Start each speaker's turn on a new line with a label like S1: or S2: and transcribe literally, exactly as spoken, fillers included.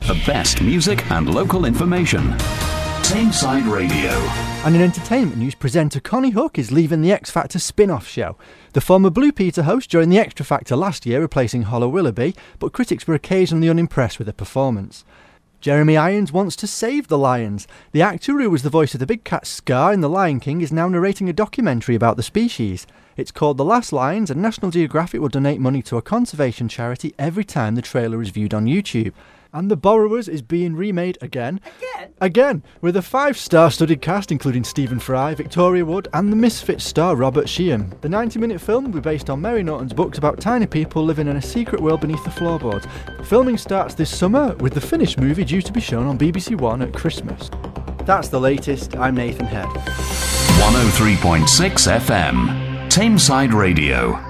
S1: The best music and local information. Tameside Radio.
S2: And in entertainment news, presenter Connie Hook is leaving the X Factor spin-off show. The former Blue Peter host joined the Extra Factor last year, replacing Hollow Willoughby, but critics were occasionally unimpressed with her performance. Jeremy Irons wants to save the lions. The actor who was the voice of the big cat Scar in The Lion King is now narrating a documentary about the species. It's called The Last Lions, and National Geographic will donate money to a conservation charity every time the trailer is viewed on YouTube. And The Borrowers is being remade again.
S3: Again?
S2: Again, with a five-star studded cast including Stephen Fry, Victoria Wood and the Misfits star Robert Sheehan. The ninety-minute film will be based on Mary Norton's books about tiny people living in a secret world beneath the floorboards. Filming starts this summer, with the finished movie due to be shown on B B C One at Christmas. That's the latest. I'm Nathan Head.
S1: one oh three point six F M. Tameside Radio.